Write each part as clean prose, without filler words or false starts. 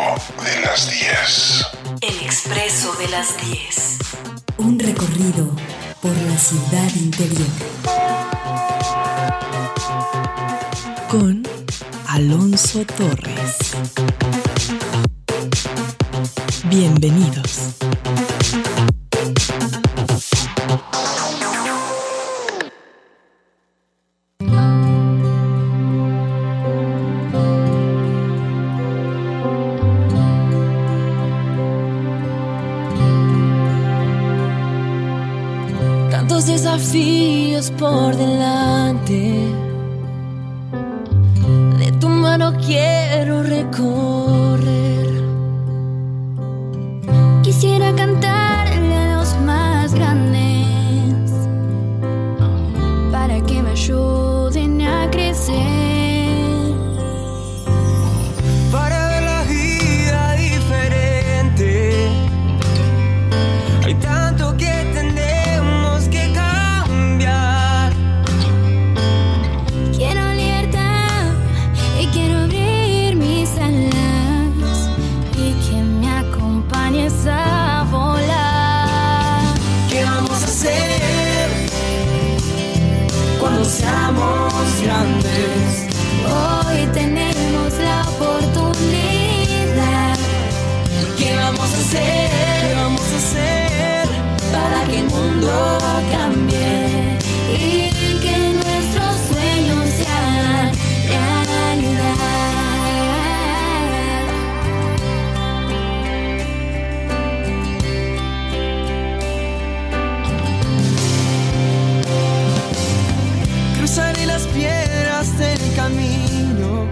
de las 10. El Expreso de las 10. Un recorrido por la ciudad interior. Con Alonso Torres. Bienvenidos. Tantos desafíos por delante, de tu mano quiero recorrer. Quisiera cantarle a los más grandes para que me ayuden a crecer, para ver la vida diferente. Hay tanto que tenemos que cambiar. quiero libertad y quiero abrir mis alas y que me acompañes a volar. ¿Qué vamos a hacer cuando seamos grandes? Hoy tenemos la oportunidad. ¿Qué vamos a hacer? ¿Qué vamos a hacer Para que el mundo cambie Y que nuestros sueños se hagan realidad. cruzaré las piedras del camino?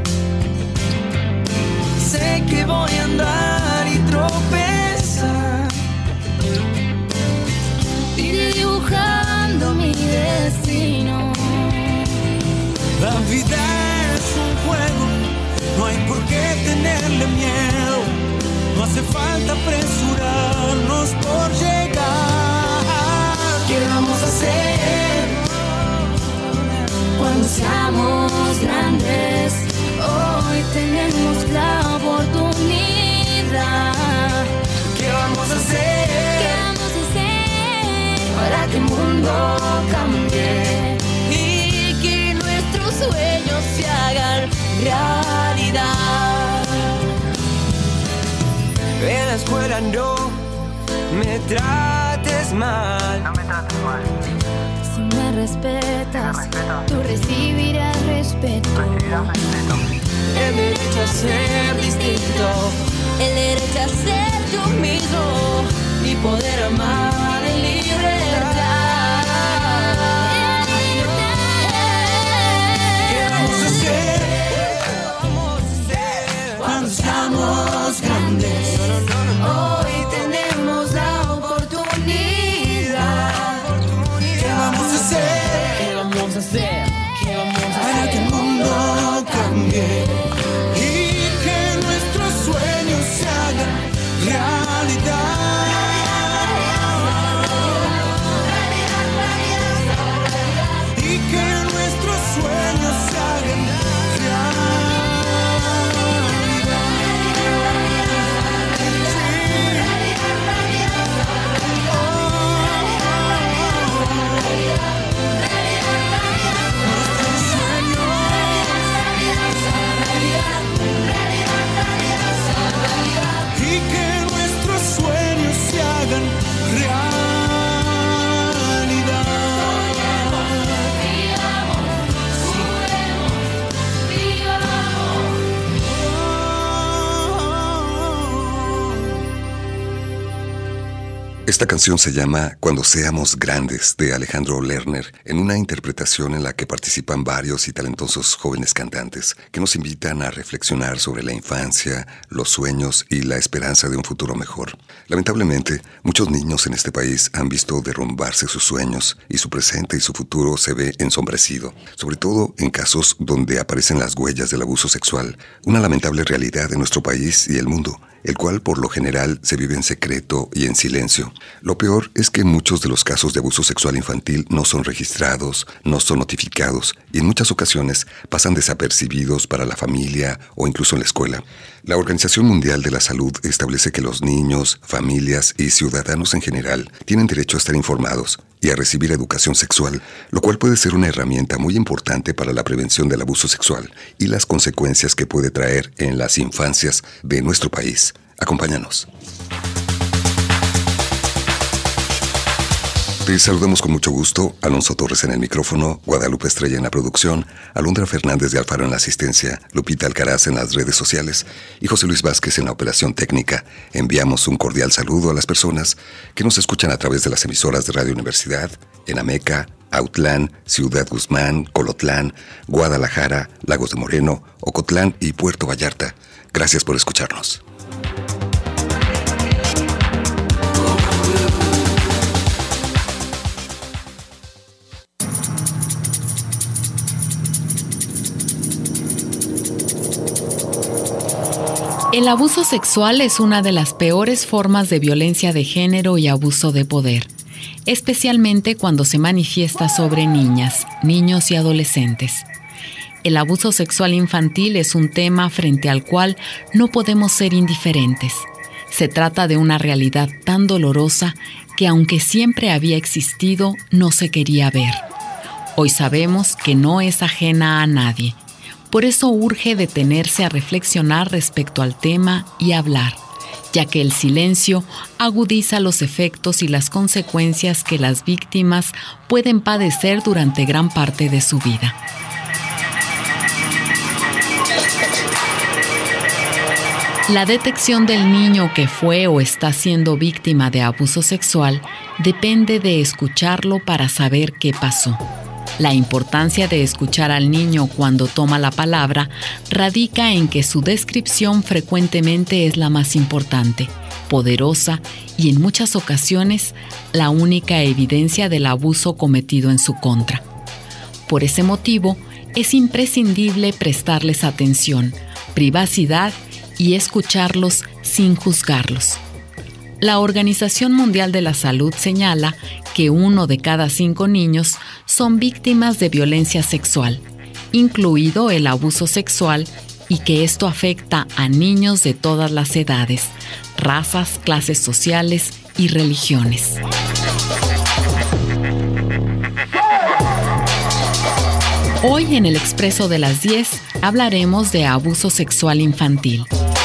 Sé que voy a andar y tropezar. Iré dibujando mi destino. La vida es un juego, no hay por qué tenerle miedo. No hace falta apresurarnos por llegar. ¿Qué vamos a hacer cuando seamos grandes? Hoy tenemos la oportunidad. ¿Qué vamos a hacer ¿Qué vamos a hacer Para que el mundo cambie y que nuestros sueños se hagan realidad. en la escuela no me trates mal? Si me respetas, tú recibirás respeto. El derecho a ser distinto, El derecho a ser tú mismo y poder amar en libertad. ¿qué vamos a hacer cuando seamos grandes? Hoy tenemos la oportunidad. ¿Qué vamos a hacer ¿Qué vamos a hacer? ¿Qué vamos a para que el mundo cambie y que nuestros sueños se hagan realidad? Y que nuestros sueños se hagan y que nuestros sueños se hagan realidad. Esta canción se llama Cuando seamos grandes, de Alejandro Lerner, en una interpretación en la que participan varios y talentosos jóvenes cantantes que nos invitan a reflexionar sobre la infancia, los sueños y la esperanza de un futuro mejor. Lamentablemente, muchos niños en este país han visto derrumbarse sus sueños y su presente y su futuro se ve ensombrecido, sobre todo en casos donde aparecen las huellas del abuso sexual, una lamentable realidad de nuestro país y el mundo. el cual por lo general se vive en secreto y en silencio. Lo peor es que muchos de los casos de abuso sexual infantil no son registrados, no son notificados y en muchas ocasiones pasan desapercibidos para la familia o incluso en la escuela. La Organización Mundial de la Salud establece que los niños, familias y ciudadanos en general tienen derecho a estar informados y a recibir educación sexual, lo cual puede ser una herramienta muy importante para la prevención del abuso sexual y las consecuencias que puede traer en las infancias de nuestro país. Acompáñanos. Te saludamos con mucho gusto, Alonso Torres en el micrófono, Guadalupe Estrella en la producción, Alondra Fernández de Alfaro en la asistencia, Lupita Alcaraz en las redes sociales y José Luis Vázquez en la operación técnica. Enviamos un cordial saludo a las personas que nos escuchan a través de las emisoras de Radio Universidad, en Ameca, Autlán, Ciudad Guzmán, Colotlán, Guadalajara, Lagos de Moreno, Ocotlán y Puerto Vallarta. Gracias por escucharnos. El abuso sexual es una de las peores formas de violencia de género y abuso de poder, especialmente cuando se manifiesta sobre niñas, niños y adolescentes. El abuso sexual infantil es un tema frente al cual no podemos ser indiferentes. Se trata de una realidad tan dolorosa que, aunque siempre había existido, no se quería ver. Hoy sabemos que no es ajena a nadie. Por eso urge detenerse a reflexionar respecto al tema y hablar, ya que el silencio agudiza los efectos y las consecuencias que las víctimas pueden padecer durante gran parte de su vida. La detección del niño que fue o está siendo víctima de abuso sexual depende de escucharlo para saber qué pasó. La importancia de escuchar al niño cuando toma la palabra radica en que su descripción frecuentemente es la más importante, poderosa y en muchas ocasiones la única evidencia del abuso cometido en su contra. Por ese motivo, es imprescindible prestarles atención, privacidad y escucharlos sin juzgarlos. La Organización Mundial de la Salud señala que 1 de cada 5 niños son víctimas de violencia sexual, incluido el abuso sexual, y que esto afecta a niños de todas las edades, razas, clases sociales y religiones. Hoy en el Expreso de las 10 hablaremos de abuso sexual infantil.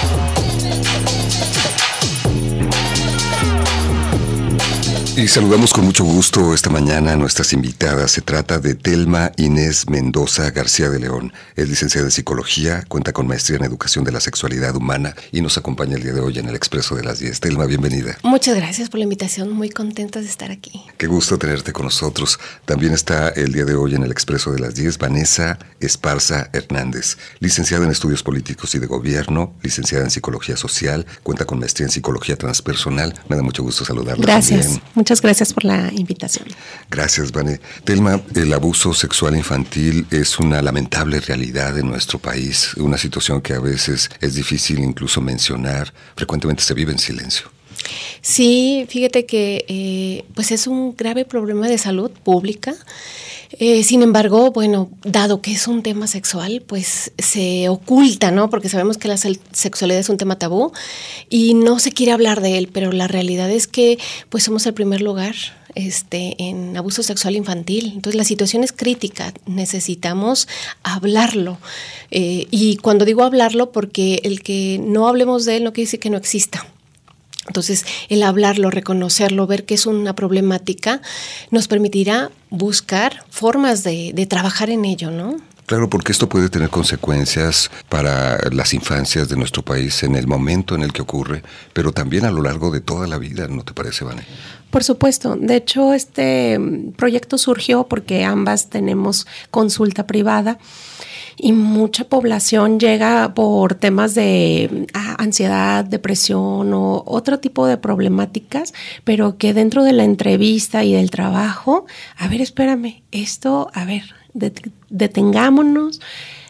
Y saludamos con mucho gusto esta mañana a nuestras invitadas. Se trata de Telma Inés Mendoza García de León. Es licenciada en Psicología, cuenta con maestría en Educación de la Sexualidad Humana y nos acompaña el día de hoy en el Expreso de las 10. Telma, bienvenida. Muchas gracias por la invitación, muy contenta de estar aquí. Qué gusto tenerte con nosotros. También está el día de hoy en el Expreso de las 10 Vanessa Esparza Hernández, licenciada en Estudios Políticos y de Gobierno, licenciada en Psicología Social, cuenta con maestría en Psicología Transpersonal. Me da mucho gusto saludarla. Gracias. También. Muchas gracias por la invitación. Gracias, Vane. Telma, el abuso sexual infantil es una lamentable realidad en nuestro país, una situación que a veces es difícil incluso mencionar, frecuentemente se vive en silencio. Sí, fíjate que pues es un grave problema de salud pública. Sin embargo, bueno, dado que es un tema sexual, pues se oculta, ¿no? Porque sabemos que la sexualidad es un tema tabú y no se quiere hablar de él, pero la realidad es que pues somos el primer lugar en abuso sexual infantil. Entonces la situación es crítica, necesitamos hablarlo. Y cuando digo hablarlo, porque el que no hablemos de él no quiere decir que no exista. Entonces, el hablarlo, reconocerlo, ver que es una problemática, nos permitirá buscar formas de trabajar en ello, ¿no? Claro, porque esto puede tener consecuencias para las infancias de nuestro país en el momento en el que ocurre, pero también a lo largo de toda la vida, ¿no te parece, Vane? Por supuesto. De hecho, este proyecto surgió porque ambas tenemos consulta privada y mucha población llega por temas de ansiedad, depresión o otro tipo de problemáticas, pero que dentro de la entrevista y del trabajo, a ver, espérame, esto, a ver, detengámonos,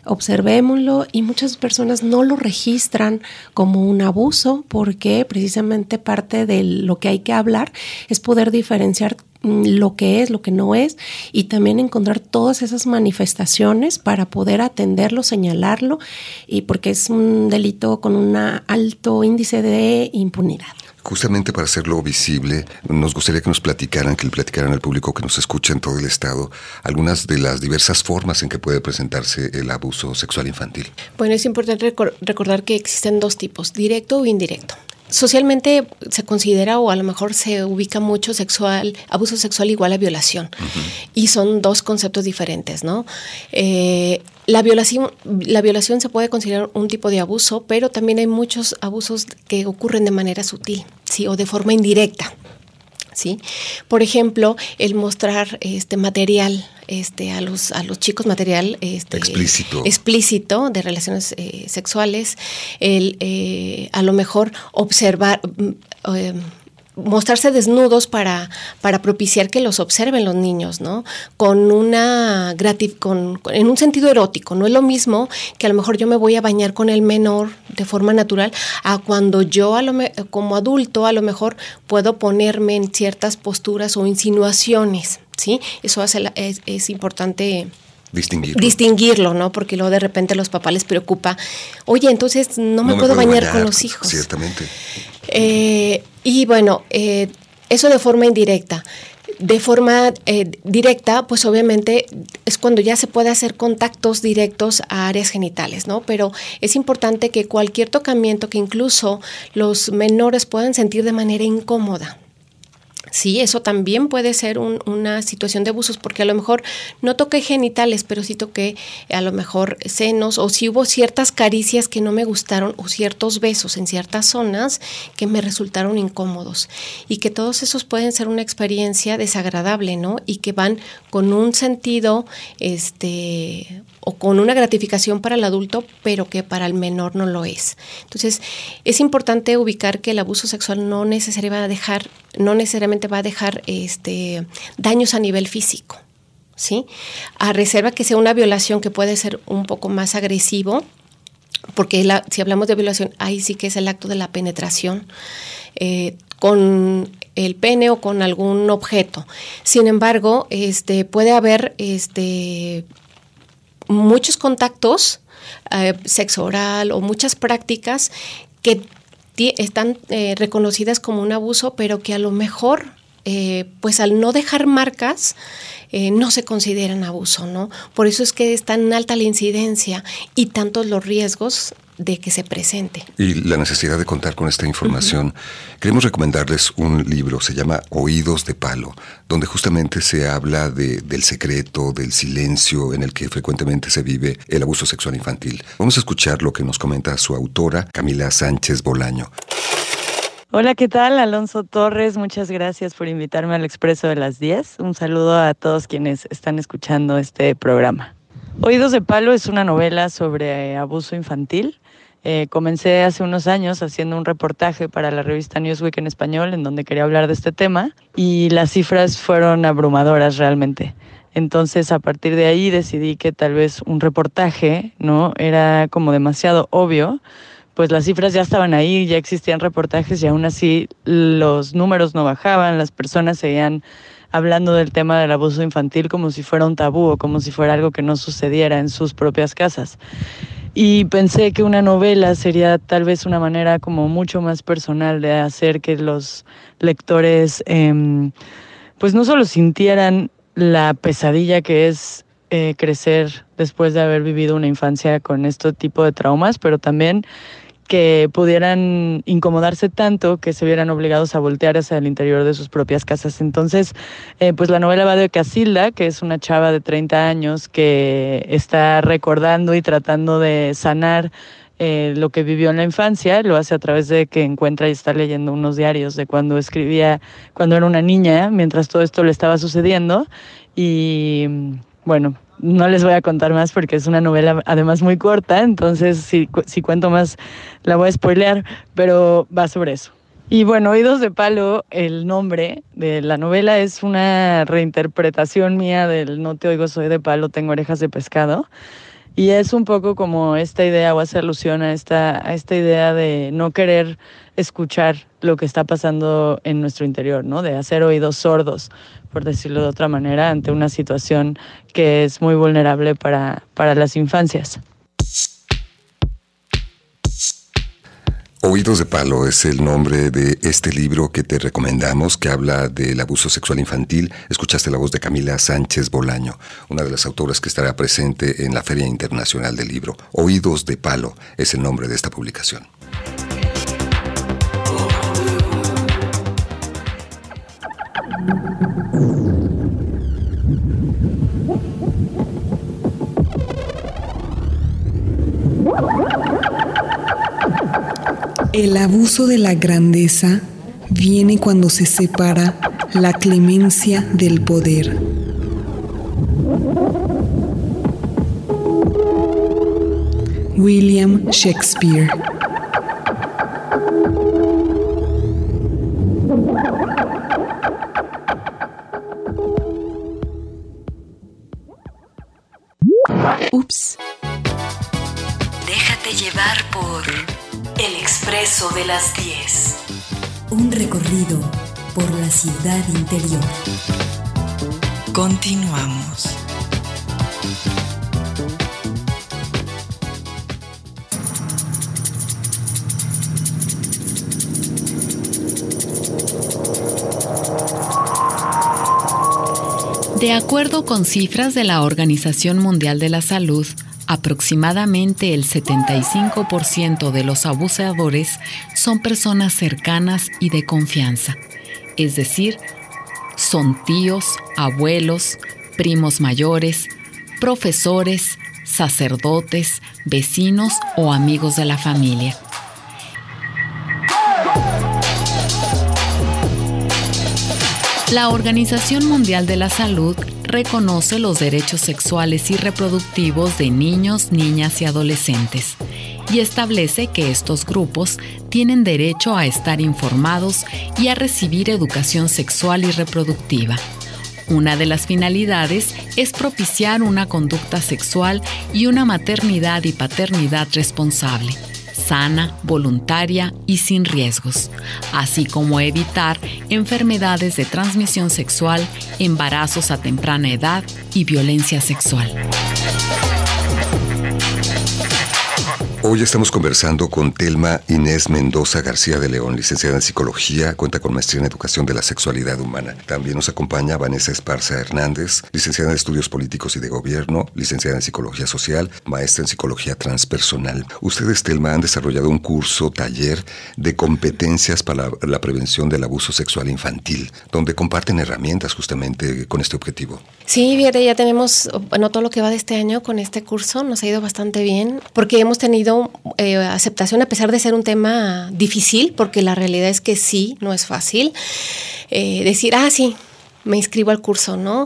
observémoslo, y muchas personas no lo registran como un abuso porque precisamente parte de lo que hay que hablar es poder diferenciar lo que es, lo que no es, y también encontrar todas esas manifestaciones para poder atenderlo, señalarlo, y porque es un delito con un alto índice de impunidad. Justamente para hacerlo visible, nos gustaría que nos platicaran al público que nos escucha en todo el estado, algunas de las diversas formas en que puede presentarse el abuso sexual infantil. Bueno, es importante recordar que existen dos tipos, directo o indirecto. Socialmente se considera, o a lo mejor se ubica mucho abuso sexual igual a violación. Uh-huh. Y son dos conceptos diferentes, ¿no? La violación se puede considerar un tipo de abuso, pero también hay muchos abusos que ocurren de manera sutil, ¿sí? O de forma indirecta, ¿sí? Por ejemplo, el mostrar material a los chicos, material explícito de relaciones sexuales, a lo mejor observar, mostrarse desnudos para propiciar que los observen los niños, ¿no? En un sentido erótico. No es lo mismo que a lo mejor yo me voy a bañar con el menor de forma natural a cuando yo como adulto a lo mejor puedo ponerme en ciertas posturas o insinuaciones, ¿sí? Eso es importante distinguirlo, ¿no? Porque luego de repente a los papás les preocupa, oye, entonces no me puedo bañar con los hijos. Ciertamente. Y bueno, eso de forma indirecta. De forma directa, pues obviamente es cuando ya se puede hacer contactos directos a áreas genitales, ¿no? Pero es importante que cualquier tocamiento que incluso los menores puedan sentir de manera incómoda. Sí, eso también puede ser una situación de abusos, porque a lo mejor no toqué genitales, pero sí toqué a lo mejor senos, o si hubo ciertas caricias que no me gustaron, o ciertos besos en ciertas zonas que me resultaron incómodos, y que todos esos pueden ser una experiencia desagradable, ¿no? Y que van con un sentido, o con una gratificación para el adulto, pero que para el menor no lo es. Entonces, es importante ubicar que el abuso sexual no necesariamente va a dejar daños a nivel físico, ¿sí? A reserva que sea una violación que puede ser un poco más agresivo, porque si hablamos de violación, ahí sí que es el acto de la penetración con el pene o con algún objeto. Sin embargo, puede haber muchos contactos, sexo oral o muchas prácticas que están reconocidas como un abuso, pero que a lo mejor, pues al no dejar marcas, no se consideran abuso, ¿no? Por eso es que es tan alta la incidencia y tantos los riesgos de que se presente. Y la necesidad de contar con esta información. Uh-huh. Queremos recomendarles un libro, se llama Oídos de Palo, donde justamente se habla del secreto, del silencio en el que frecuentemente se vive el abuso sexual infantil. Vamos a escuchar lo que nos comenta su autora, Camila Sánchez Bolaño. Hola, ¿qué tal? Alonso Torres, muchas gracias por invitarme al Expreso de las 10. Un saludo a todos quienes están escuchando este programa. Oídos de Palo es una novela sobre abuso infantil. Comencé hace unos años haciendo un reportaje para la revista Newsweek en español, en donde quería hablar de este tema, y las cifras fueron abrumadoras realmente. Entonces, a partir de ahí decidí que tal vez un reportaje, ¿no?, era como demasiado obvio. Pues las cifras ya estaban ahí, ya existían reportajes y aún así los números no bajaban, las personas seguían hablando del tema del abuso infantil como si fuera un tabú o como si fuera algo que no sucediera en sus propias casas. Y pensé que una novela sería tal vez una manera como mucho más personal de hacer que los lectores pues no solo sintieran la pesadilla que es crecer después de haber vivido una infancia con este tipo de traumas, pero también que pudieran incomodarse tanto que se vieran obligados a voltear hacia el interior de sus propias casas. Entonces, pues la novela va de Casilda, que es una chava de 30 años que está recordando y tratando de sanar lo que vivió en la infancia. Lo hace a través de que encuentra y está leyendo unos diarios de cuando escribía, cuando era una niña, mientras todo esto le estaba sucediendo. Y bueno, no les voy a contar más porque es una novela además muy corta, entonces si cuento más la voy a spoilear, pero va sobre eso. Y bueno, Oídos de Palo, el nombre de la novela es una reinterpretación mía del No te oigo, soy de palo, tengo orejas de pescado. Y es un poco como esta idea, o hace alusión a esta idea de no querer escuchar lo que está pasando en nuestro interior, ¿no? De hacer oídos sordos, por decirlo de otra manera, ante una situación que es muy vulnerable para las infancias. Oídos de Palo es el nombre de este libro que te recomendamos, que habla del abuso sexual infantil. Escuchaste la voz de Camila Sánchez Bolaño, una de las autoras que estará presente en la Feria Internacional del Libro. Oídos de Palo es el nombre de esta publicación. El abuso de la grandeza viene cuando se separa la clemencia del poder. William Shakespeare. Ups. Déjate llevar por El Expreso de las 10. Un recorrido por la ciudad interior. Continuamos. De acuerdo con cifras de la Organización Mundial de la Salud, aproximadamente el 75% de los abusadores son personas cercanas y de confianza, es decir, son tíos, abuelos, primos mayores, profesores, sacerdotes, vecinos o amigos de la familia. La Organización Mundial de la Salud reconoce los derechos sexuales y reproductivos de niños, niñas y adolescentes y establece que estos grupos tienen derecho a estar informados y a recibir educación sexual y reproductiva. Una de las finalidades es propiciar una conducta sexual y una maternidad y paternidad responsable, sana, voluntaria y sin riesgos, así como evitar enfermedades de transmisión sexual, embarazos a temprana edad y violencia sexual. Hoy estamos conversando con Thelma Inés Mendoza García de León, licenciada en Psicología, cuenta con maestría en Educación de la Sexualidad Humana. También nos acompaña Vanessa Esparza Hernández, licenciada en Estudios Políticos y de Gobierno, licenciada en Psicología Social, maestra en Psicología Transpersonal. Ustedes, Thelma, han desarrollado un taller de competencias para la prevención del abuso sexual infantil, donde comparten herramientas justamente con este objetivo. Sí, fíjate, ya tenemos, todo lo que va de este año con este curso nos ha ido bastante bien, porque hemos tenido aceptación a pesar de ser un tema difícil, porque la realidad es que sí, no es fácil decir, sí, me inscribo al curso, ¿no?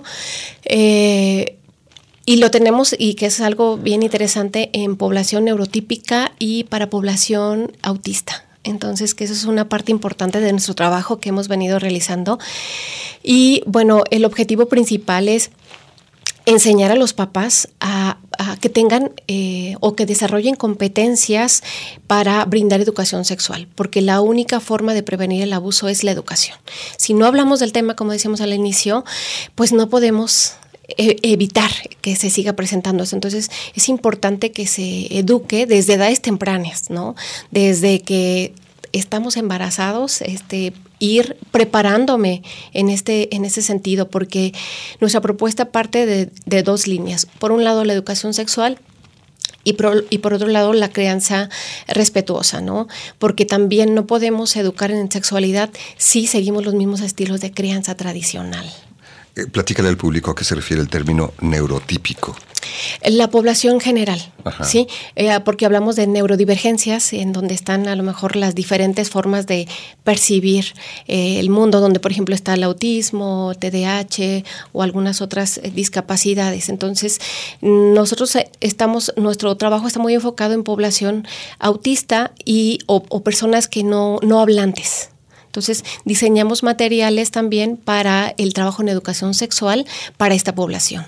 Y lo tenemos, y que es algo bien interesante, en población neurotípica y para población autista. Entonces, que eso es una parte importante de nuestro trabajo que hemos venido realizando. Y bueno, el objetivo principal es enseñar a los papás a que tengan o que desarrollen competencias para brindar educación sexual, porque la única forma de prevenir el abuso es la educación. Si no hablamos del tema, como decíamos al inicio, pues no podemos evitar que se siga presentando eso. Entonces es importante que se eduque desde edades tempranas, ¿no? Desde que estamos embarazados, ir preparándome en ese sentido, porque nuestra propuesta parte de dos líneas. Por un lado, la educación sexual, y por otro lado, la crianza respetuosa, ¿no? Porque también no podemos educar en sexualidad si seguimos los mismos estilos de crianza tradicional. Platícale al público a qué se refiere el término neurotípico. La población general, ¿sí? Porque hablamos de neurodivergencias, en donde están a lo mejor las diferentes formas de percibir el mundo, donde por ejemplo está el autismo, TDAH o algunas otras discapacidades. Entonces, nuestro trabajo está muy enfocado en población autista o personas que no hablantes. Entonces, diseñamos materiales también para el trabajo en educación sexual para esta población.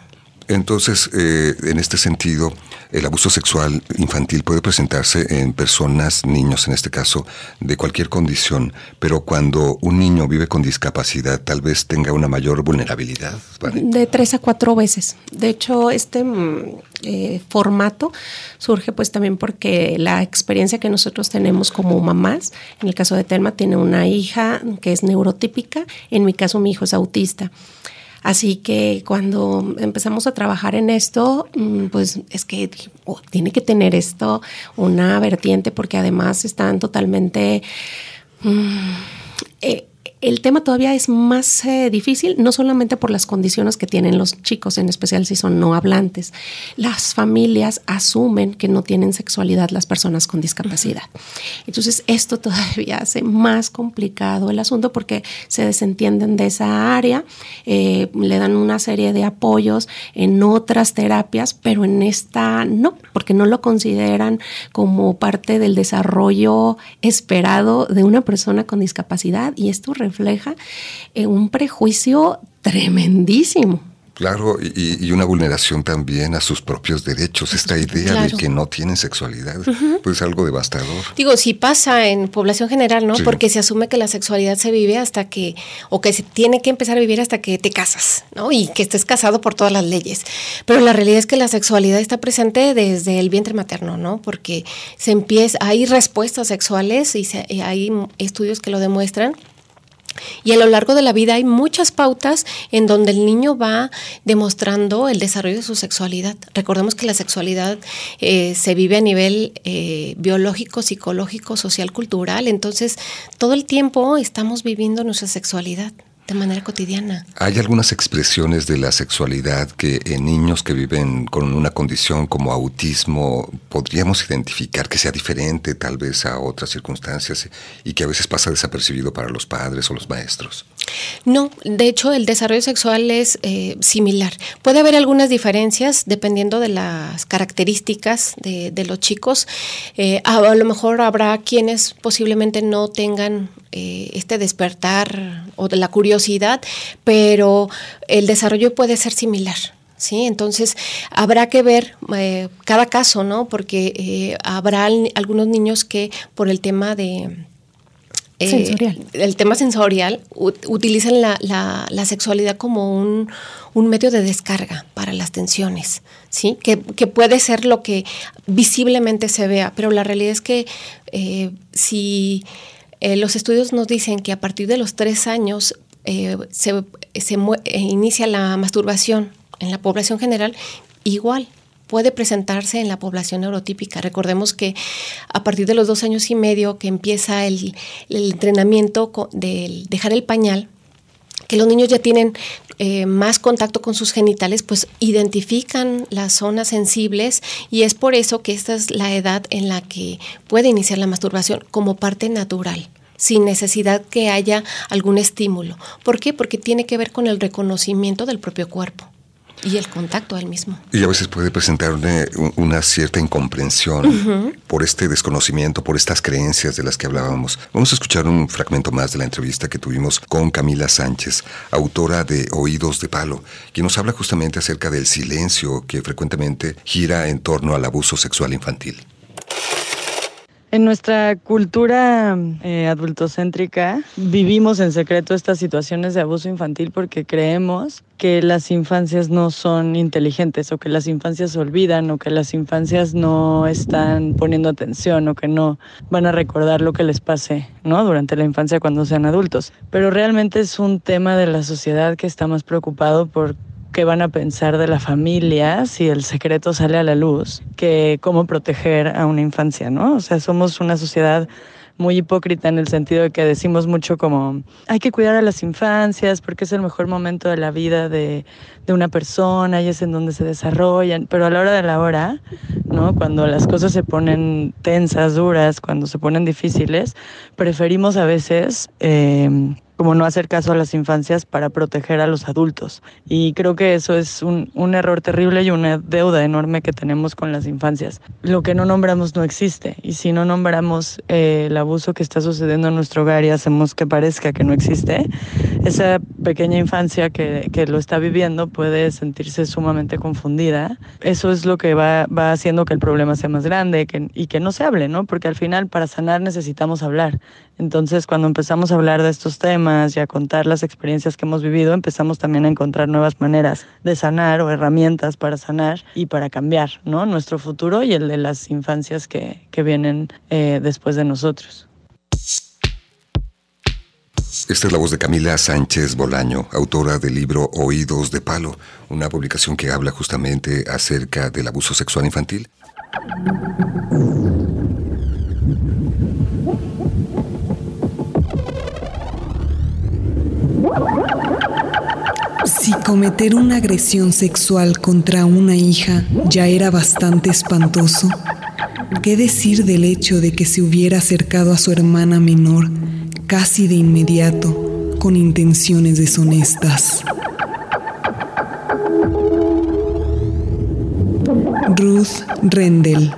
Entonces, en este sentido, el abuso sexual infantil puede presentarse en personas, niños en este caso, de cualquier condición, pero cuando un niño vive con discapacidad, tal vez tenga una mayor vulnerabilidad. ¿Vale? De 3 a 4 veces. De hecho, este formato surge pues también porque la experiencia que nosotros tenemos como mamás, en el caso de Telma tiene una hija que es neurotípica, en mi caso mi hijo es autista. Así que cuando empezamos a trabajar en esto, pues es que tiene que tener esto una vertiente porque además están totalmente... el tema todavía es más difícil, no solamente por las condiciones que tienen los chicos, en especial si son no hablantes. Las familias asumen que no tienen sexualidad las personas con discapacidad. Entonces, esto todavía hace más complicado el asunto porque se desentienden de esa área, le dan una serie de apoyos en otras terapias, pero en esta no, porque no lo consideran como parte del desarrollo esperado de una persona con discapacidad, y esto refleja un prejuicio tremendísimo. Claro, y una vulneración también a sus propios derechos. Esta idea de que no tienen sexualidad, pues es algo devastador. Digo, sí pasa en población general, ¿no? Sí. Porque se asume que la sexualidad se vive hasta que, o que se tiene que empezar a vivir hasta que te casas, ¿no? Y que estés casado por todas las leyes. Pero la realidad es que la sexualidad está presente desde el vientre materno, ¿no? Porque hay respuestas sexuales y hay estudios que lo demuestran. Y a lo largo de la vida hay muchas pautas en donde el niño va demostrando el desarrollo de su sexualidad. Recordemos que la sexualidad se vive a nivel biológico, psicológico, social, cultural. Entonces, todo el tiempo estamos viviendo nuestra sexualidad de manera cotidiana. Hay algunas expresiones de la sexualidad que en niños que viven con una condición como autismo podríamos identificar que sea diferente tal vez a otras circunstancias y que a veces pasa desapercibido para los padres o los maestros. No, de hecho el desarrollo sexual es similar. Puede haber algunas diferencias dependiendo de las características de los chicos. A lo mejor habrá quienes posiblemente no tengan este despertar o de la curiosidad, pero el desarrollo puede ser similar. Sí, entonces habrá que ver cada caso, ¿no? Porque habrá algunos niños que por el tema de el tema sensorial utilizan la sexualidad como un medio de descarga para las tensiones, ¿sí? Que puede ser lo que visiblemente se vea, pero la realidad es que si los estudios nos dicen que a partir de los 3 años se inicia la masturbación en la población general, igual puede presentarse en la población neurotípica. Recordemos que a partir de los 2 años y medio que empieza el entrenamiento de dejar el pañal, que los niños ya tienen más contacto con sus genitales, pues identifican las zonas sensibles, y es por eso que esta es la edad en la que puede iniciar la masturbación como parte natural, sin necesidad que haya algún estímulo. ¿Por qué? Porque tiene que ver con el reconocimiento del propio cuerpo y el contacto al mismo. Y a veces puede presentar una cierta incomprensión por este desconocimiento, por estas creencias de las que hablábamos. Vamos a escuchar un fragmento más de la entrevista que tuvimos con Camila Sánchez, autora de Oídos de Palo, quien nos habla justamente acerca del silencio que frecuentemente gira en torno al abuso sexual infantil. En nuestra cultura adultocéntrica vivimos en secreto estas situaciones de abuso infantil porque creemos que las infancias no son inteligentes, o que las infancias se olvidan, o que las infancias no están poniendo atención, o que no van a recordar lo que les pase, ¿no? Durante la infancia cuando sean adultos. Pero realmente es un tema de la sociedad que está más preocupado por qué van a pensar de la familia si el secreto sale a la luz, que cómo proteger a una infancia, ¿no? O sea, somos una sociedad muy hipócrita en el sentido de que decimos mucho como hay que cuidar a las infancias porque es el mejor momento de la vida de una persona y es en donde se desarrollan, pero a la hora de la hora, ¿no? Cuando las cosas se ponen tensas, duras, cuando se ponen difíciles, preferimos a veces como no hacer caso a las infancias para proteger a los adultos. Y creo que eso es un error terrible y una deuda enorme que tenemos con las infancias. Lo que no nombramos no existe, y si no nombramos el abuso que está sucediendo en nuestro hogar y hacemos que parezca que no existe, esa pequeña infancia que lo está viviendo puede sentirse sumamente confundida. Eso es lo que va haciendo que el problema sea más grande y que no se hable, ¿no? Porque al final para sanar necesitamos hablar. Entonces cuando empezamos a hablar de estos temas y a contar las experiencias que hemos vivido, empezamos también a encontrar nuevas maneras de sanar o herramientas para sanar y para cambiar, ¿no? Nuestro futuro y el de las infancias que vienen después de nosotros. Esta es la voz de Camila Sánchez Bolaño, autora del libro Oídos de Palo, una publicación que habla justamente acerca del abuso sexual infantil. Si cometer una agresión sexual contra una hija ya era bastante espantoso, ¿qué decir del hecho de que se hubiera acercado a su hermana menor casi de inmediato con intenciones deshonestas? Ruth Rendell.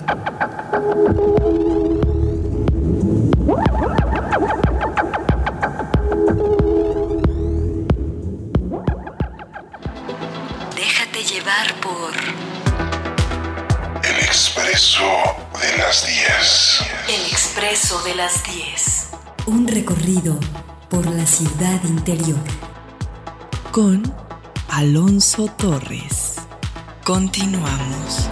Déjate llevar por El Expreso de las 10. El Expreso de las 10. Un recorrido por la ciudad interior. Con Alonso Torres. Continuamos.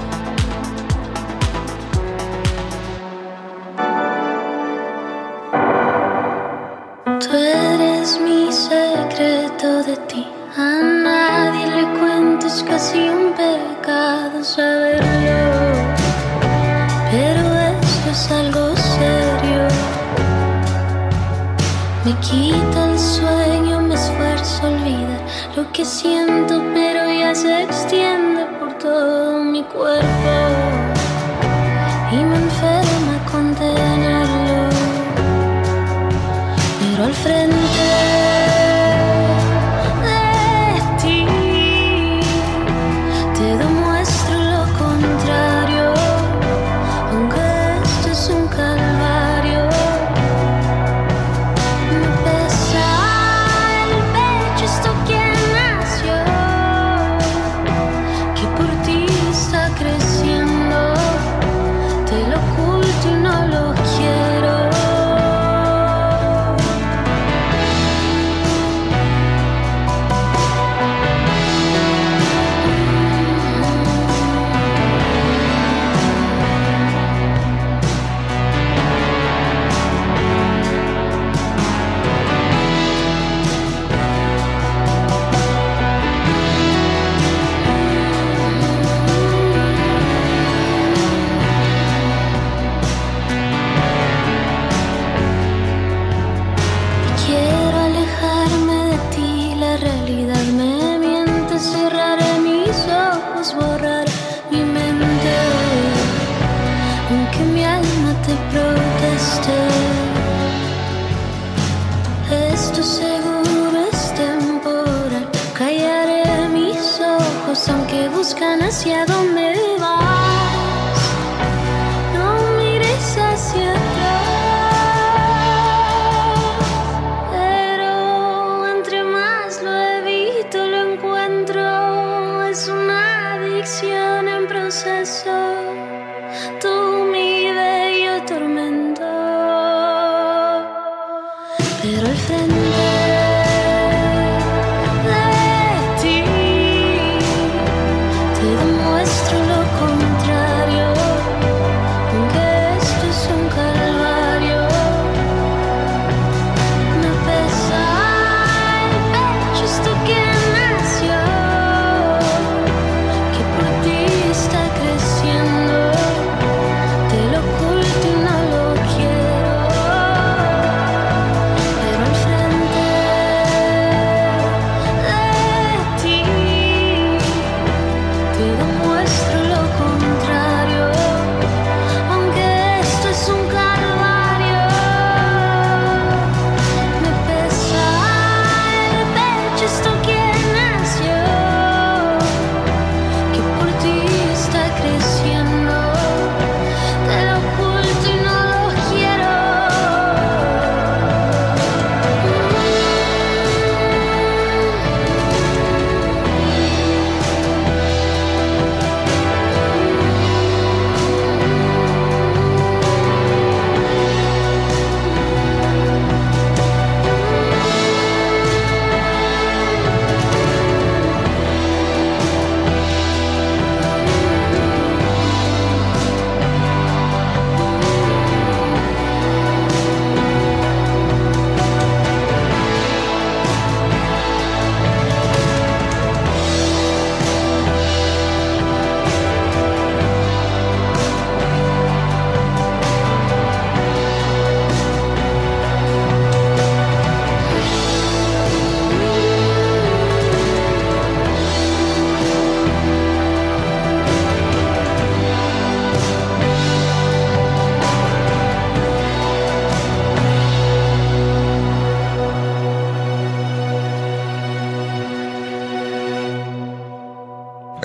Tú eres mi secreto, de ti a nadie le cuento, es casi un pecado saberlo, pero esto es algo serio. Me quita el sueño, me esfuerzo a olvidar lo que siento, pero ya se extiende por todo mi cuerpo y me enferma contenerlo. Pero al frente de ti te demuestro lo contrario, aunque esto es un calvario. Me pesa el pecho esto que nació, que por ti está creciendo. Te lo oculto y no lo quiero. Quiero alejarme de ti, la realidad me miente. Cerraré mis ojos, borrar mi mente, aunque mi alma te proteste. Esto seguro es temporal. Callaré mis ojos, aunque buscan hacia dónde vas. No mires hacia atrás. Pero entre más lo evito, lo encuentro. Es una adicción en proceso. Tú, mi bello tormento. Pero al frente de ti te demuestro lo contrario, aunque esto es un calvario. Me pesa el pecho esto que nació, que por ti está creciendo. Te lo oculto y no lo quiero. Pero al frente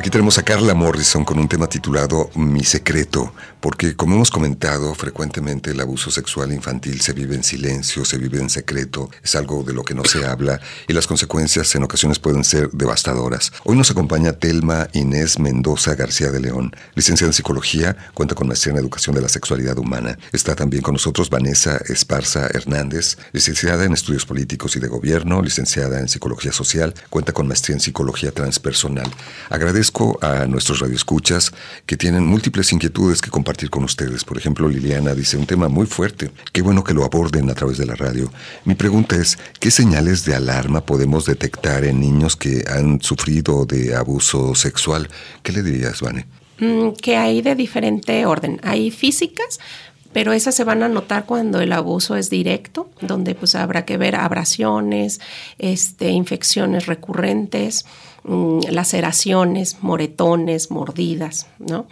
Aquí tenemos a Carla Morrison con un tema titulado Mi Secreto, porque como hemos comentado, frecuentemente el abuso sexual infantil se vive en silencio, se vive en secreto, es algo de lo que no se habla y las consecuencias en ocasiones pueden ser devastadoras. Hoy nos acompaña Telma Inés Mendoza García de León, licenciada en Psicología, cuenta con maestría en Educación de la Sexualidad Humana. Está también con nosotros Vanessa Esparza Hernández, licenciada en Estudios Políticos y de Gobierno, licenciada en Psicología Social, cuenta con maestría en Psicología Transpersonal. Agradezco a nuestros radioescuchas que tienen múltiples inquietudes que compartir con ustedes. Por ejemplo, Liliana dice, un tema muy fuerte, qué bueno que lo aborden a través de la radio. Mi pregunta es, ¿qué señales de alarma podemos detectar en niños que han sufrido de abuso sexual? ¿Qué le dirías, Vane? Que hay de diferente orden. Hay físicas, pero esas se van a notar cuando el abuso es directo, donde pues habrá que ver abrasiones, infecciones recurrentes, laceraciones, moretones, mordidas, ¿no?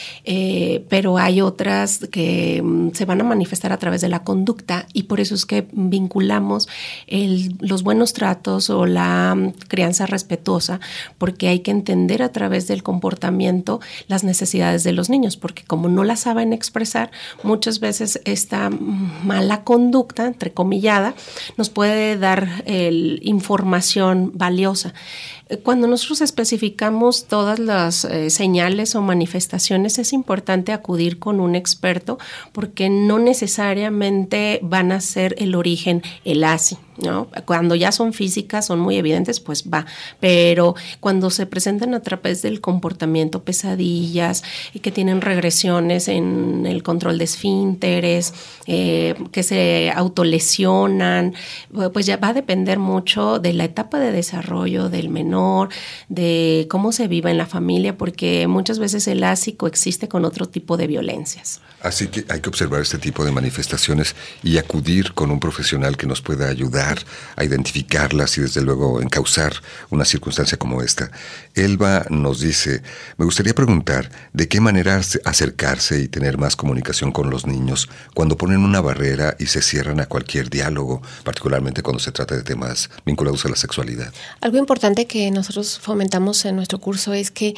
Pero hay otras que se van a manifestar a través de la conducta y por eso es que vinculamos los buenos tratos o la crianza respetuosa, porque hay que entender a través del comportamiento las necesidades de los niños, porque como no las saben expresar, muchas veces esta mala conducta, entrecomillada, nos puede dar información valiosa. Cuando nosotros especificamos todas las señales o manifestaciones, es importante acudir con un experto porque no necesariamente van a ser el origen el ASI, ¿no? Cuando ya son físicas, son muy evidentes, pues va, pero cuando se presentan a través del comportamiento, pesadillas y que tienen regresiones en el control de esfínteres, que se autolesionan, pues ya va a depender mucho de la etapa de desarrollo del menor, de cómo se viva en la familia, porque muchas veces el ASI coexiste con otro tipo de violencias. Así que hay que observar este tipo de manifestaciones y acudir con un profesional que nos pueda ayudar a identificarlas y desde luego encauzar una circunstancia como esta. Elba nos dice, me gustaría preguntar de qué manera acercarse y tener más comunicación con los niños cuando ponen una barrera y se cierran a cualquier diálogo, particularmente cuando se trata de temas vinculados a la sexualidad. Algo importante que nosotros fomentamos en nuestro curso es que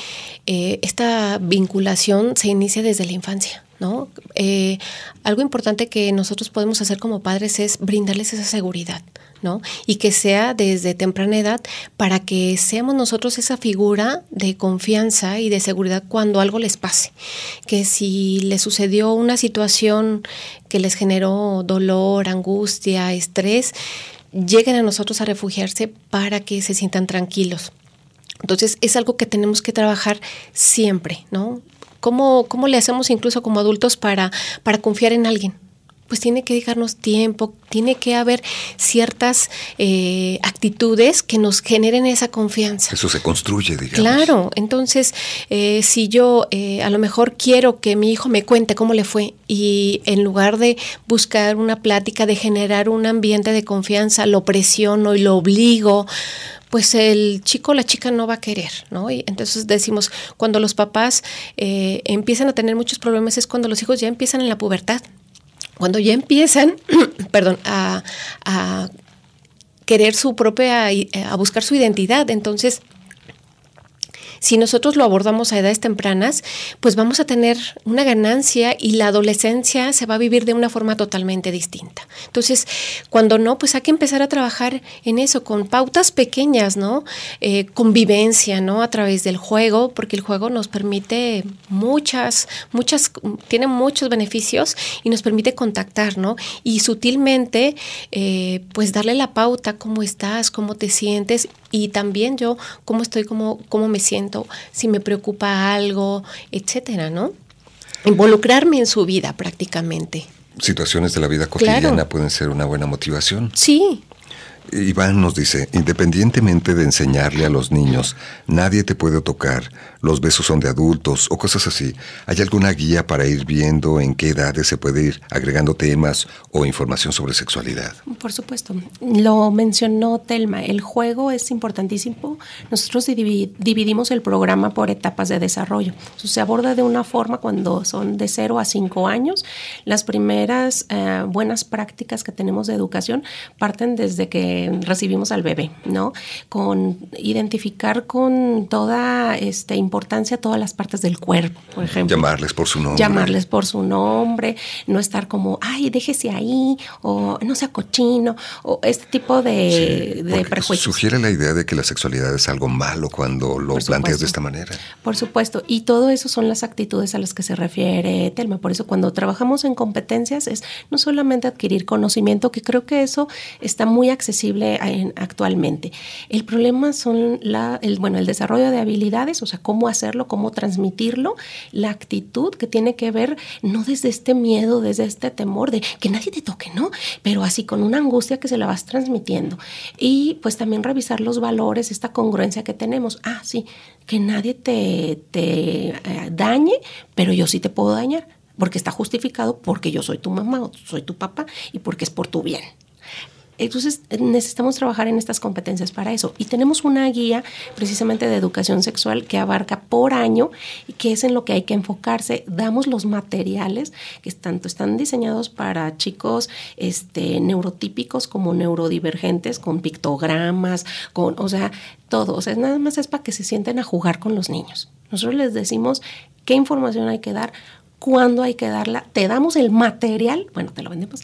esta vinculación se inicia desde la infancia, ¿no? Algo importante que nosotros podemos hacer como padres es brindarles esa seguridad, ¿no? Y que sea desde temprana edad para que seamos nosotros esa figura de confianza y de seguridad cuando algo les pase. Que si les sucedió una situación que les generó dolor, angustia, estrés, lleguen a nosotros a refugiarse para que se sientan tranquilos. Entonces es algo que tenemos que trabajar siempre, ¿no? ¿Cómo le hacemos incluso como adultos para confiar en alguien? Pues tiene que dejarnos tiempo, tiene que haber ciertas actitudes que nos generen esa confianza. Eso se construye, digamos. Claro, entonces si yo a lo mejor quiero que mi hijo me cuente cómo le fue y en lugar de buscar una plática, de generar un ambiente de confianza, lo presiono y lo obligo, pues el chico o la chica no va a querer, ¿no? Y entonces decimos, cuando los papás empiezan a tener muchos problemas es cuando los hijos ya empiezan en la pubertad. Cuando ya empiezan, a querer su propia, a buscar su identidad. Entonces, si nosotros lo abordamos a edades tempranas, pues vamos a tener una ganancia y la adolescencia se va a vivir de una forma totalmente distinta. Entonces, cuando no, pues hay que empezar a trabajar en eso, con pautas pequeñas, ¿no? Convivencia, ¿no? A través del juego, porque el juego nos permite tiene muchos beneficios y nos permite contactar, ¿no? Y sutilmente, pues darle la pauta, cómo estás, cómo te sientes y también yo, cómo estoy, cómo me siento, si me preocupa algo, etcétera, ¿no? Involucrarme en su vida prácticamente. Situaciones de la vida cotidiana, claro, pueden ser una buena motivación. Sí. Iván nos dice, independientemente de enseñarle a los niños, nadie te puede tocar, los besos son de adultos o cosas así, ¿hay alguna guía para ir viendo en qué edades se puede ir agregando temas o información sobre sexualidad? Por supuesto, lo mencionó Telma, el juego es importantísimo. Nosotros dividimos el programa por etapas de desarrollo. Se aborda de una forma cuando son de 0 a 5 años. Las primeras buenas prácticas que tenemos de educación parten desde desde que recibimos al bebé, ¿no? Con identificar con toda importancia todas las partes del cuerpo, por ejemplo. Llamarles por su nombre. Llamarles por su nombre, no estar como, ay, déjese ahí, o no sea cochino, o este tipo de prejuicios. Sugiere la idea de que la sexualidad es algo malo cuando lo planteas de esta manera. Por supuesto, y todo eso son las actitudes a las que se refiere Telma. Por eso cuando trabajamos en competencias es no solamente adquirir conocimiento, que creo que eso está muy accesible actualmente. El problema son el desarrollo de habilidades, o sea, cómo hacerlo, cómo transmitirlo, la actitud que tiene que ver no desde este miedo, desde este temor de que nadie te toque, ¿no? Pero así con una angustia que se la vas transmitiendo. Y pues también revisar los valores, esta congruencia que tenemos. Ah, sí, que nadie te dañe, pero yo sí te puedo dañar, porque está justificado porque yo soy tu mamá o soy tu papá y porque es por tu bien. Entonces necesitamos trabajar en estas competencias para eso. Y tenemos una guía precisamente de educación sexual que abarca por año, que es en lo que hay que enfocarse. Damos los materiales que están diseñados para chicos neurotípicos como neurodivergentes, con pictogramas, o sea, todo. O sea, nada más es para que se sienten a jugar con los niños. Nosotros les decimos qué información hay que dar, cuándo hay que darla, te damos el material, bueno, te lo vendemos.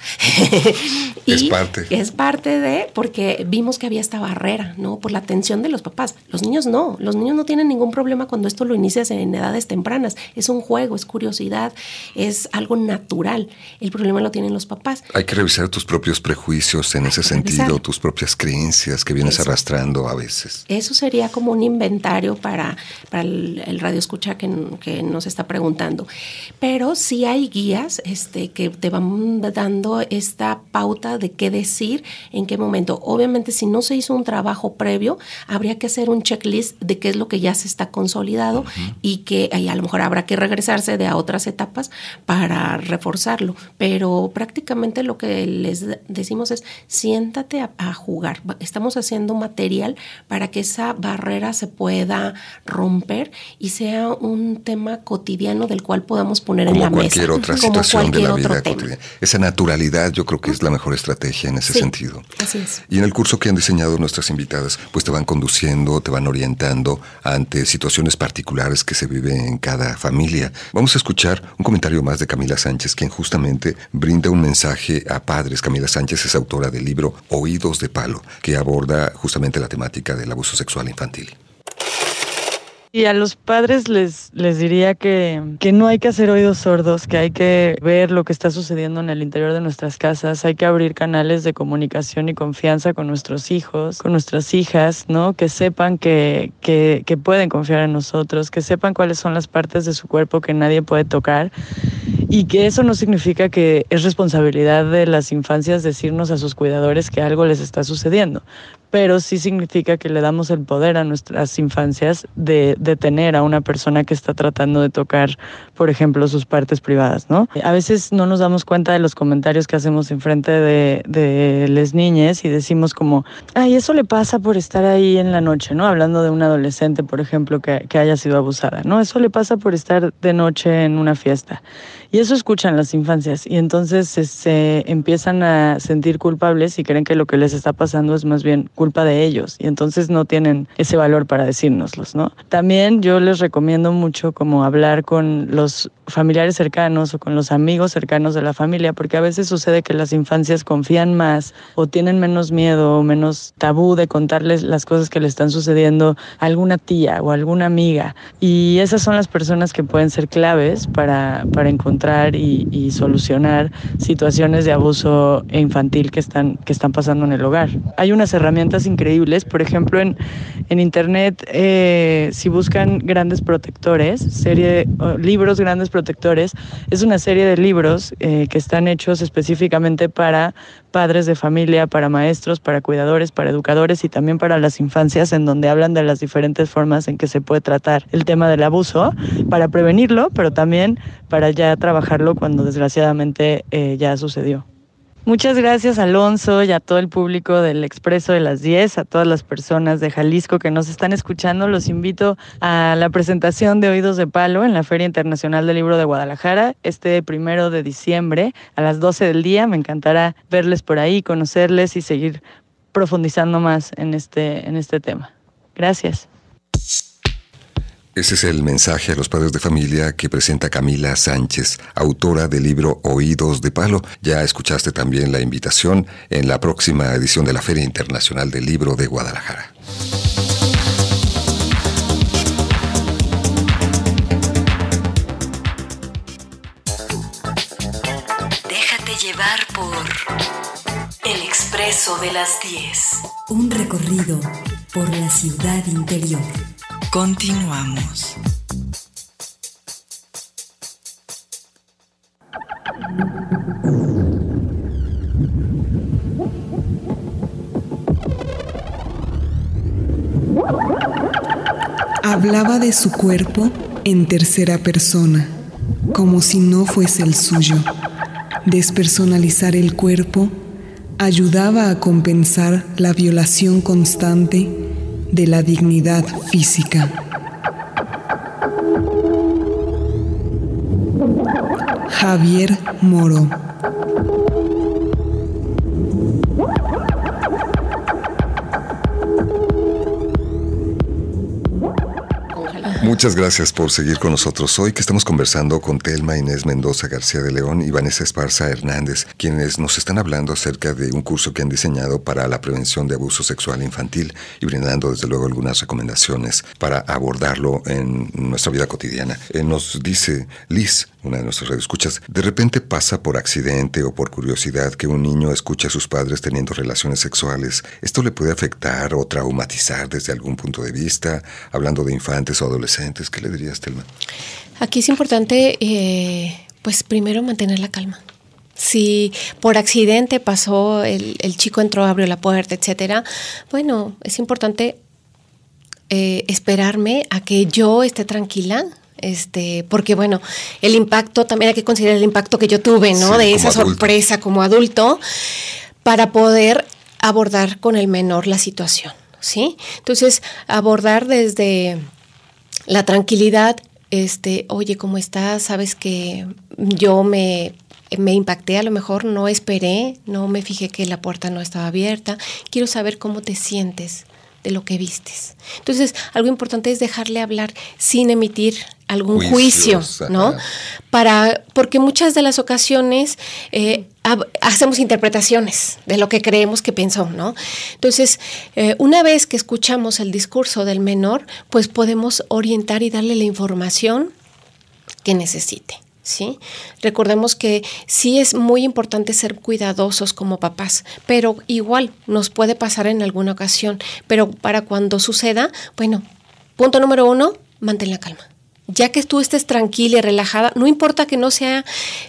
Y es parte de, porque vimos que había esta barrera, ¿no? Por la atención de los papás. Los niños no tienen ningún problema cuando esto lo inicias en edades tempranas. Es un juego, es curiosidad, es algo natural. El problema lo tienen los papás. Hay que revisar tus propios prejuicios en ese sentido, tus propias creencias que vienes arrastrando a veces. Eso sería como un inventario para el radioescucha que nos está preguntando. Pero sí hay guías que te van dando esta pauta de qué decir, en qué momento. Obviamente, si no se hizo un trabajo previo, habría que hacer un checklist de qué es lo que ya se está consolidado y que a lo mejor habrá que regresarse a otras etapas para reforzarlo. Pero prácticamente lo que les decimos es siéntate a jugar. Estamos haciendo material para que esa barrera se pueda romper y sea un tema cotidiano del cual podamos poner en la mesa. Cualquier otra situación de la vida cotidiana. Esa naturalidad yo creo que es la mejor estrategia en ese sentido. Así es. Y en el curso que han diseñado nuestras invitadas, pues te van conduciendo, te van orientando ante situaciones particulares que se viven en cada familia. Vamos a escuchar un comentario más de Camila Sánchez, quien justamente brinda un mensaje a padres. Camila Sánchez es autora del libro Oídos de Palo, que aborda justamente la temática del abuso sexual infantil. Y a los padres les diría que no hay que hacer oídos sordos, que hay que ver lo que está sucediendo en el interior de nuestras casas, hay que abrir canales de comunicación y confianza con nuestros hijos, con nuestras hijas, ¿no? Que sepan que pueden confiar en nosotros, que sepan cuáles son las partes de su cuerpo que nadie puede tocar y que eso no significa que es responsabilidad de las infancias decirnos a sus cuidadores que algo les está sucediendo, pero sí significa que le damos el poder a nuestras infancias de detener a una persona que está tratando de tocar, por ejemplo, sus partes privadas, ¿no? A veces no nos damos cuenta de los comentarios que hacemos enfrente de las niñas y decimos como, ay, eso le pasa por estar ahí en la noche, ¿no? Hablando de una adolescente, por ejemplo, que haya sido abusada, ¿no? Eso le pasa por estar de noche en una fiesta. Y eso escuchan las infancias y entonces se empiezan a sentir culpables y creen que lo que les está pasando es más bien culpa de ellos y entonces no tienen ese valor para decírnoslos, ¿no? También yo les recomiendo mucho como hablar con los familiares cercanos o con los amigos cercanos de la familia, porque a veces sucede que las infancias confían más o tienen menos miedo o menos tabú de contarles las cosas que le están sucediendo a alguna tía o a alguna amiga, y esas son las personas que pueden ser claves para encontrar y solucionar situaciones de abuso infantil que están pasando en el hogar. Hay unas herramientas increíbles, por ejemplo en internet, si buscan Grandes Protectores, libros Grandes Protectores, es una serie de libros que están hechos específicamente para padres de familia, para maestros, para cuidadores, para educadores y también para las infancias, en donde hablan de las diferentes formas en que se puede tratar el tema del abuso, para prevenirlo, pero también para ya trabajarlo cuando desgraciadamente ya sucedió. Muchas gracias, Alonso, y a todo el público del Expreso de las 10, a todas las personas de Jalisco que nos están escuchando. Los invito a la presentación de Oídos de Palo en la Feria Internacional del Libro de Guadalajara, este 1 de diciembre a las 12 del día. Me encantará verles por ahí, conocerles y seguir profundizando más en este tema. Gracias. Ese es el mensaje a los padres de familia que presenta Camila Sánchez, autora del libro Oídos de Palo. Ya escuchaste también la invitación en la próxima edición de la Feria Internacional del Libro de Guadalajara. Déjate llevar por El Expreso de las 10. Un recorrido por la ciudad interior. Continuamos. Hablaba de su cuerpo en tercera persona, como si no fuese el suyo. Despersonalizar el cuerpo ayudaba a compensar la violación constante de la dignidad física. Javier Moro. Muchas gracias por seguir con nosotros hoy, que estamos conversando con Telma Inés Mendoza García de León y Vanessa Esparza Hernández, quienes nos están hablando acerca de un curso que han diseñado para la prevención de abuso sexual infantil y brindando desde luego algunas recomendaciones para abordarlo en nuestra vida cotidiana. Nos dice Liz, una de nuestras radioescuchas, de repente pasa por accidente o por curiosidad que un niño escuche a sus padres teniendo relaciones sexuales. ¿Esto le puede afectar o traumatizar desde algún punto de vista? Hablando de infantes o adolescentes, ¿qué le dirías, Telma? Aquí es importante, pues primero mantener la calma. Si por accidente pasó, el chico entró, abrió la puerta, etcétera, bueno, es importante esperarme a que yo esté tranquila. Porque bueno, el impacto, también hay que considerar el impacto que yo tuve, ¿no? Sí, de esa sorpresa como adulto, para poder abordar con el menor la situación, ¿sí? Entonces, abordar desde la tranquilidad, oye, ¿cómo estás? Sabes que yo me impacté, a lo mejor no esperé, no me fijé que la puerta no estaba abierta, quiero saber cómo te sientes de lo que vistes. Entonces, algo importante es dejarle hablar sin emitir algún juicio, ¿no? Porque muchas de las ocasiones hacemos interpretaciones de lo que creemos que pensó, ¿no? Entonces, una vez que escuchamos el discurso del menor, pues podemos orientar y darle la información que necesite. ¿Sí? Recordemos que sí es muy importante ser cuidadosos como papás, pero igual nos puede pasar en alguna ocasión, pero para cuando suceda, bueno, punto número 1, mantén la calma. Ya que tú estés tranquila y relajada, no importa que no sea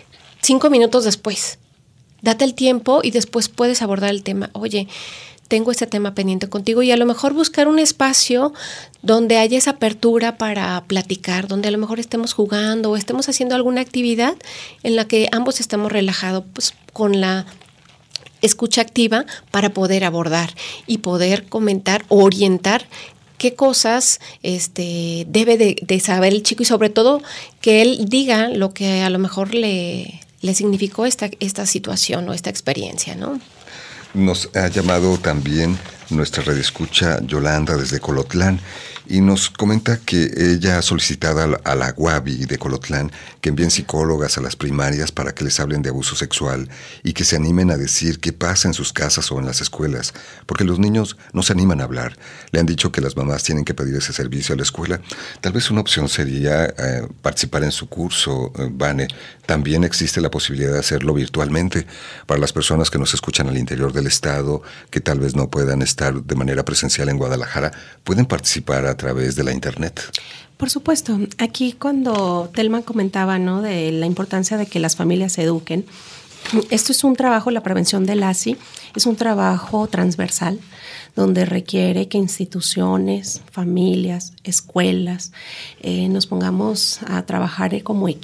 5 minutos después, date el tiempo y después puedes abordar el tema. Oye, tengo este tema pendiente contigo, y a lo mejor buscar un espacio donde haya esa apertura para platicar, donde a lo mejor estemos jugando o estemos haciendo alguna actividad en la que ambos estemos relajados, pues con la escucha activa para poder abordar y poder comentar o orientar qué cosas debe de saber el chico, y sobre todo que él diga lo que a lo mejor le significó esta situación o esta experiencia, ¿no? Nos ha llamado también nuestra radioescucha Yolanda desde Colotlán y nos comenta que ella ha solicitado a la Guavi de Colotlán que envíen psicólogas a las primarias para que les hablen de abuso sexual y que se animen a decir qué pasa en sus casas o en las escuelas, porque los niños no se animan a hablar. Le han dicho que las mamás tienen que pedir ese servicio a la escuela. Tal vez una opción sería participar en su curso, Vane. También existe la posibilidad de hacerlo virtualmente para las personas que nos escuchan al interior del estado, que tal vez no puedan estar de manera presencial en Guadalajara, pueden participar a través de la internet. Por supuesto. Aquí cuando Telma comentaba, ¿no?, de la importancia de que las familias se eduquen, esto es un trabajo, la prevención del ASI, es un trabajo transversal donde requiere que instituciones, familias, escuelas, nos pongamos a trabajar como equipo.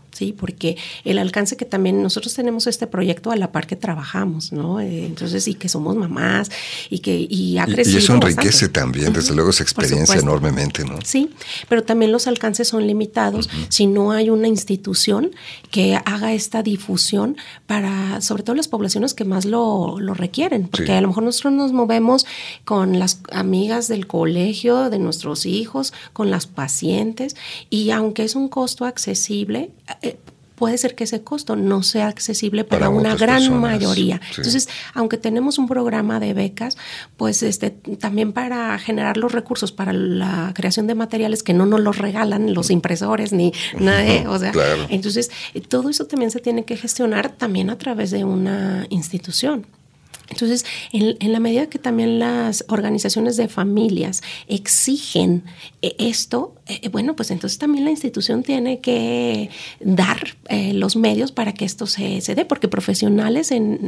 Sí, porque el alcance que también nosotros tenemos este proyecto a la par que trabajamos, ¿no? Entonces, y que somos mamás y ha crecido. Y eso enriquece bastante. también, desde luego, esa experiencia enormemente, ¿no? Sí, pero también los alcances son limitados si no hay una institución que haga esta difusión para, sobre todo las poblaciones que más lo requieren, porque a lo mejor nosotros nos movemos con las amigas del colegio, de nuestros hijos, con las pacientes, y aunque es un costo accesible, puede ser que ese costo no sea accesible para una gran personas. Mayoría. Sí. Entonces, aunque tenemos un programa de becas, pues también para generar los recursos para la creación de materiales que no nos los regalan los impresores ni nada, o sea, claro. Entonces todo eso también se tiene que gestionar también a través de una institución. Entonces, en la medida que también las organizaciones de familias exigen esto, bueno, pues entonces también la institución tiene que dar los medios para que esto se dé, porque profesionales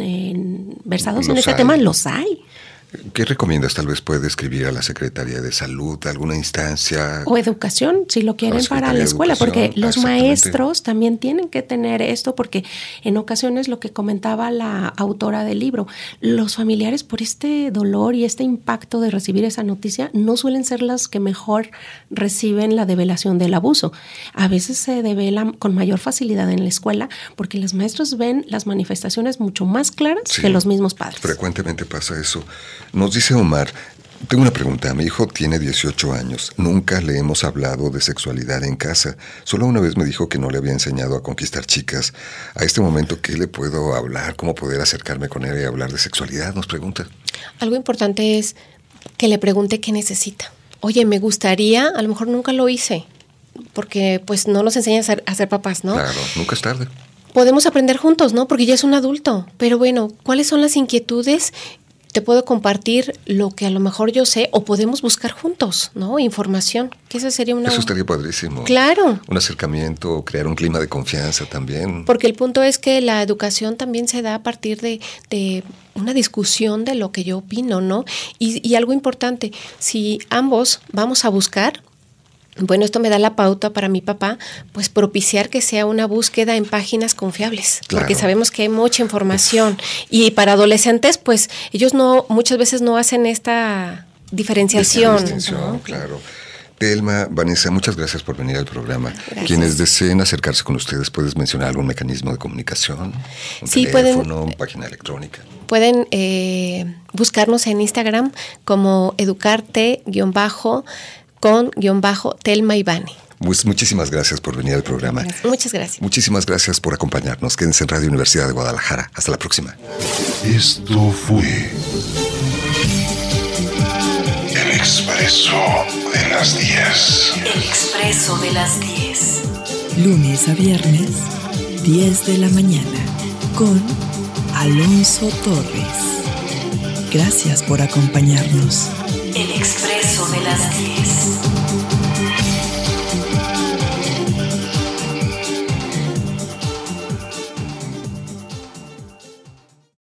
versados en este tema los hay. ¿Qué recomiendas? Tal vez puede escribir a la Secretaría de Salud, alguna instancia. O educación, si lo quieren para la escuela, porque los maestros también tienen que tener esto, porque en ocasiones lo que comentaba la autora del libro, los familiares por este dolor y este impacto de recibir esa noticia no suelen ser las que mejor reciben la develación del abuso. A veces se devela con mayor facilidad en la escuela porque los maestros ven las manifestaciones mucho más claras que los mismos padres. Frecuentemente pasa eso. Nos dice Omar, tengo una pregunta, mi hijo tiene 18 años, nunca le hemos hablado de sexualidad en casa, solo una vez me dijo que no le había enseñado a conquistar chicas. A este momento, ¿qué le puedo hablar? ¿Cómo poder acercarme con él y hablar de sexualidad? Nos pregunta. Algo importante es que le pregunte qué necesita. Oye, me gustaría, a lo mejor nunca lo hice, porque pues no nos enseñan a ser papás, ¿no? Claro, nunca es tarde. Podemos aprender juntos, ¿no? Porque ya es un adulto, pero bueno, ¿cuáles son las inquietudes? Te puedo compartir lo que a lo mejor yo sé o podemos buscar juntos, ¿no? Información, que esa sería una... Eso estaría padrísimo. Claro. Un acercamiento, crear un clima de confianza también. Porque el punto es que la educación también se da a partir de una discusión de lo que yo opino, ¿no? Y algo importante, si ambos vamos a buscar... Bueno, esto me da la pauta para mi papá, pues propiciar que sea una búsqueda en páginas confiables, claro. Porque sabemos que hay mucha información. Y para adolescentes, pues ellos muchas veces no hacen esta diferenciación. ¿No? Claro. Telma, Vanessa, muchas gracias por venir al programa. Gracias. Quienes deseen acercarse con ustedes, ¿puedes mencionar algún mecanismo de comunicación? ¿Un teléfono, una página electrónica? Pueden buscarnos en Instagram como educarte- con _Telma y Vani. Pues muchísimas gracias por venir al programa. Gracias. Muchas gracias. Muchísimas gracias por acompañarnos. Quédense en Radio Universidad de Guadalajara. Hasta la próxima. Esto fue El Expreso de las 10. El Expreso de las 10. Lunes a viernes, 10 de la mañana, con Alonso Torres. Gracias por acompañarnos. El Expreso de las 10.